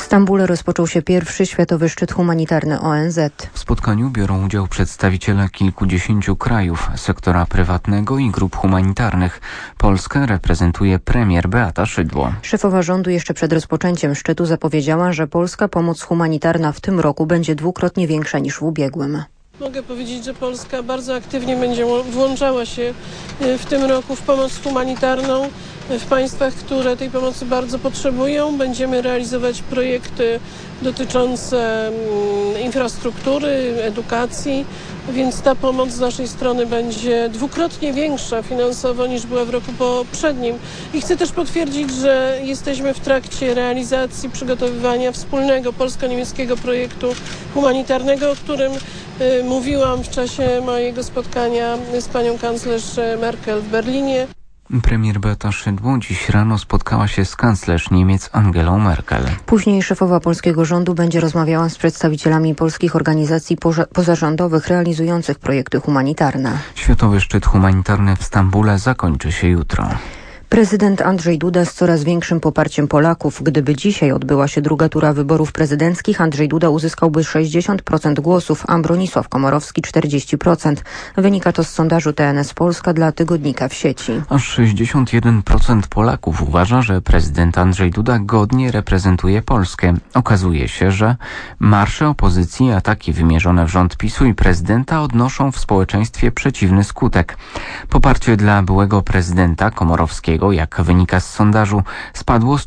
Stambule rozpoczął się pierwszy światowy szczyt humanitarny ONZ. W spotkaniu biorą udział przedstawiciele kilkudziesięciu krajów, sektora prywatnego i grup humanitarnych. Polskę reprezentuje premier Beata Szydło. Szefowa rządu jeszcze przed rozpoczęciem szczytu zapowiedziała, że polska pomoc humanitarna w tym roku będzie dwukrotnie większa niż w ubiegłym. Mogę powiedzieć, że Polska bardzo aktywnie będzie włączała się w tym roku w pomoc humanitarną w państwach, które tej pomocy bardzo potrzebują. Będziemy realizować projekty dotyczące infrastruktury, edukacji, więc ta pomoc z naszej strony będzie dwukrotnie większa finansowo niż była w roku poprzednim. I chcę też potwierdzić, że jesteśmy w trakcie realizacji przygotowywania wspólnego polsko-niemieckiego projektu humanitarnego, o którym mówiłam w czasie mojego spotkania z panią kanclerz Merkel w Berlinie. Premier Beata Szydło dziś rano spotkała się z kanclerz Niemiec Angelą Merkel. Później szefowa polskiego rządu będzie rozmawiała z przedstawicielami polskich organizacji pozarządowych realizujących projekty humanitarne. Światowy szczyt humanitarny w Stambule zakończy się jutro. Prezydent Andrzej Duda z coraz większym poparciem Polaków. Gdyby dzisiaj odbyła się druga tura wyborów prezydenckich, Andrzej Duda uzyskałby 60% głosów, a Bronisław Komorowski 40%. Wynika to z sondażu TNS Polska dla tygodnika w sieci. Aż 61% Polaków uważa, że prezydent Andrzej Duda godnie reprezentuje Polskę. Okazuje się, że marsze opozycji i ataki wymierzone w rząd PiS-u i prezydenta odnoszą w społeczeństwie przeciwny skutek. Poparcie dla byłego prezydenta Komorowskiego, jak wynika z sondażu, spadło z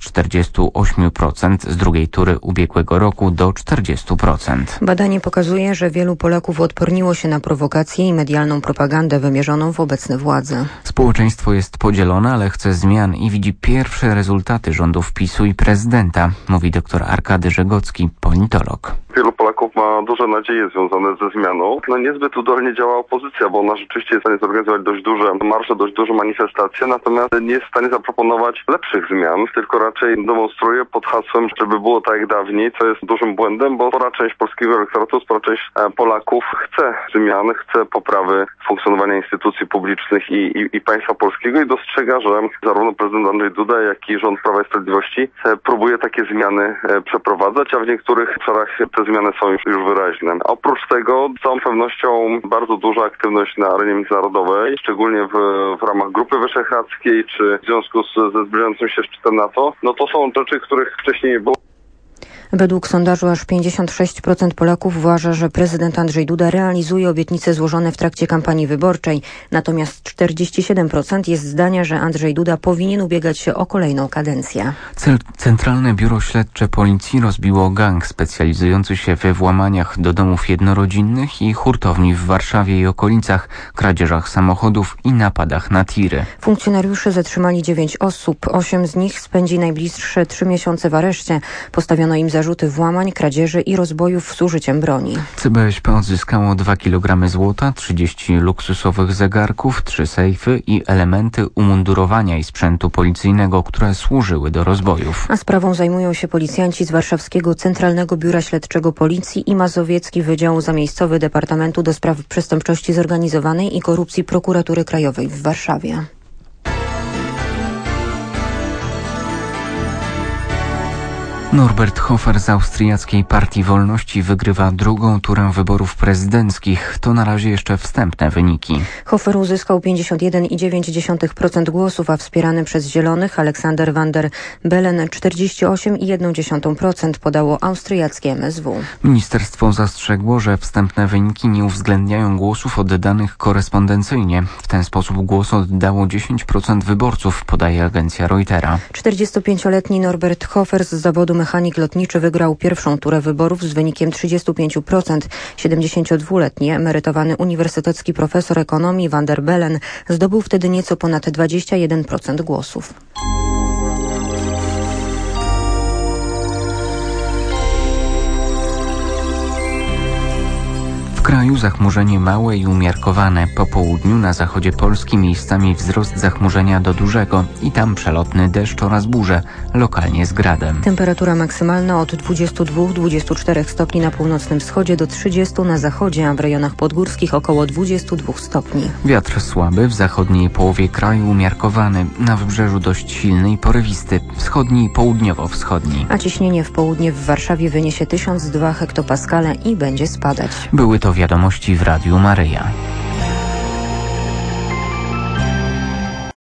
48% z drugiej tury ubiegłego roku do 40%. Badanie pokazuje, że wielu Polaków odporniło się na prowokacje i medialną propagandę wymierzoną w obecne władze. Społeczeństwo jest podzielone, ale chce zmian i widzi pierwsze rezultaty rządów PiS-u i prezydenta, mówi dr Arkady Żegocki, politolog. Wielu Polaków ma duże nadzieje związane ze zmianą. Niezbyt udolnie działa opozycja, bo ona rzeczywiście jest w stanie zorganizować dość duże marsze, dość duże manifestacje, natomiast nie jest w stanie zaproponować lepszych zmian, tylko raczej demonstruje pod hasłem, żeby było tak jak dawniej, co jest dużym błędem, bo spora część polskiego elektoratu, spora część Polaków chce zmian, chce poprawy funkcjonowania instytucji publicznych i państwa polskiego i dostrzega, że zarówno prezydent Andrzej Duda, jak i rząd Prawa i Sprawiedliwości próbuje takie zmiany przeprowadzać, a w niektórych obszarach te zmiany są już wyraźne. Oprócz tego z całą pewnością bardzo duża aktywność na arenie międzynarodowej, szczególnie w ramach Grupy Wyszehradzkiej czy w związku ze zbliżającym się szczytem NATO. No to są rzeczy, których wcześniej nie było. Według sondażu aż 56% Polaków uważa, że prezydent Andrzej Duda realizuje obietnice złożone w trakcie kampanii wyborczej. Natomiast 47% jest zdania, że Andrzej Duda powinien ubiegać się o kolejną kadencję. Centralne Biuro Śledcze Policji rozbiło gang specjalizujący się we włamaniach do domów jednorodzinnych i hurtowni w Warszawie i okolicach, kradzieżach samochodów i napadach na tiry. Funkcjonariusze zatrzymali 9 osób. 8 z nich spędzi najbliższe 3 miesiące w areszcie. Postawiono im zarzuty włamań, kradzieży i rozbojów z użyciem broni. CBŚP odzyskało 2 kg złota, 30 luksusowych zegarków, 3 sejfy i elementy umundurowania i sprzętu policyjnego, które służyły do rozbojów. A sprawą zajmują się policjanci z warszawskiego Centralnego Biura Śledczego Policji i Mazowiecki Wydział Zamiejscowy Departamentu do Spraw Przestępczości Zorganizowanej i Korupcji Prokuratury Krajowej w Warszawie. Norbert Hofer z austriackiej Partii Wolności wygrywa drugą turę wyborów prezydenckich. To na razie jeszcze wstępne wyniki. Hofer uzyskał 51,9% głosów, a wspierany przez Zielonych Aleksander van der Bellen 48,1% podało austriackie MSW. Ministerstwo zastrzegło, że wstępne wyniki nie uwzględniają głosów oddanych korespondencyjnie. W ten sposób głos oddało 10% wyborców, podaje agencja Reutera. 45-letni Norbert Hofer z zawodu mechanik lotniczy wygrał pierwszą turę wyborów z wynikiem 35%. 72-letni emerytowany uniwersytecki profesor ekonomii van der Bellen zdobył wtedy nieco ponad 21% głosów. W kraju zachmurzenie małe i umiarkowane. Po południu na zachodzie Polski miejscami wzrost zachmurzenia do dużego i tam przelotny deszcz oraz burze, lokalnie z gradem. Temperatura maksymalna od 22-24 stopni na północnym wschodzie do 30 na zachodzie, a w rejonach podgórskich około 22 stopni. Wiatr słaby, w zachodniej połowie kraju umiarkowany, na wybrzeżu dość silny i porywisty, wschodni i południowo-wschodni. A ciśnienie w południe w Warszawie wyniesie 1002 hektopaskale i będzie spadać. Były to wiadomości w Radiu Maryja.